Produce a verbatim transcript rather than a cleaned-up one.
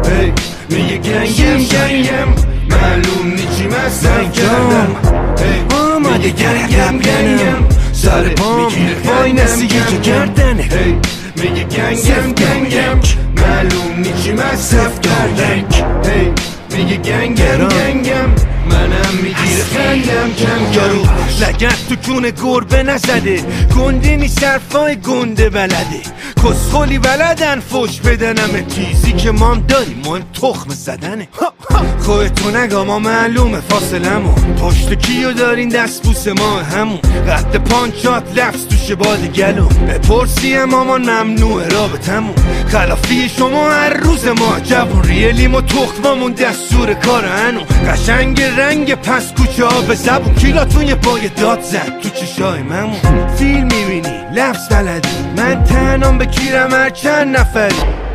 هی میگه گنگم گنگم معلوم نیچی مصرف کردم هی میگه گنگم گنگم سر پام وای نسیگه که گردنه هی میگه گنگم گنگم معلوم نیچی مصرف کردم هی میگه گنگم گنگم منم میگیره خندم کم یارو لگت تو کونه گربه نزده گنده نی صرفای گنده بلده کسخولی بلدن فوش بدنم تیزی که مام داریم مهم تخم زدنه خودتو نگا ما معلومه فاصلمون پشت کیو دارین دست بوس ما همون قد پانچات لفظ توشه باد گلوم بپرسی مامان ممنوعه رابطمون خلافی شما هر روز ما جوون ریلیم و تخممون دستور کار هنو قشنگ رنگ پس کوچه ها به زبون کیلاتون یه پای داد زد تو چشای ممون فیلم میبینی لفظ بلدی من تنام به کیرم هر چند نفری